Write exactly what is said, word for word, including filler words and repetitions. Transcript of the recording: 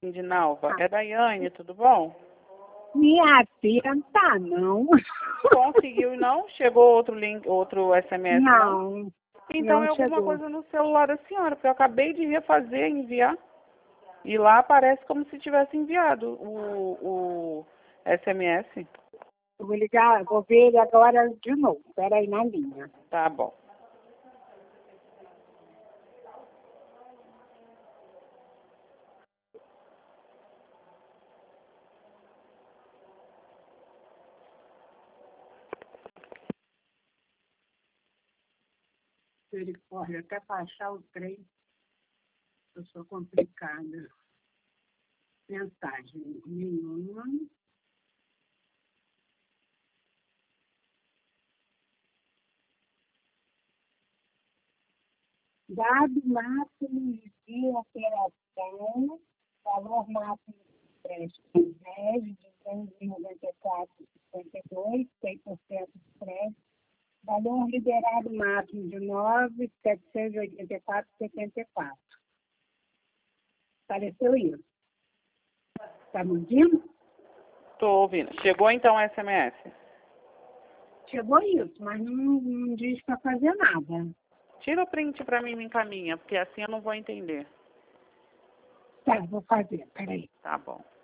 Indinalva. Ah. É Daiane, tudo bom? Minha filha não tá, não. Conseguiu não? Chegou outro link, outro S M S não? Não. Então Não é alguma chegou. coisa no celular da senhora, porque eu acabei de refazer, enviar. E lá aparece como se tivesse enviado o, o S M S. Eu vou ligar, vou ver ele agora de novo. Espera aí na linha. Tá bom. Ele corre até para achar o trem. Eu sou complicada. Mensagem nenhuma. Dado máximo de operação, valor máximo de crédito dez, duzentos e noventa e quatro vírgula cinquenta e dois, cem por cento de crédito. Valor liberado máximo de nove mil setecentos e oitenta e quatro vírgula setenta e quatro. Apareceu isso. Está me ouvindo? Tô ouvindo. Chegou então o S M S? Chegou isso, mas não, não diz para fazer nada. Tira o print pra mim e me encaminha, porque assim eu não vou entender. Tá, vou fazer, peraí. Tá bom.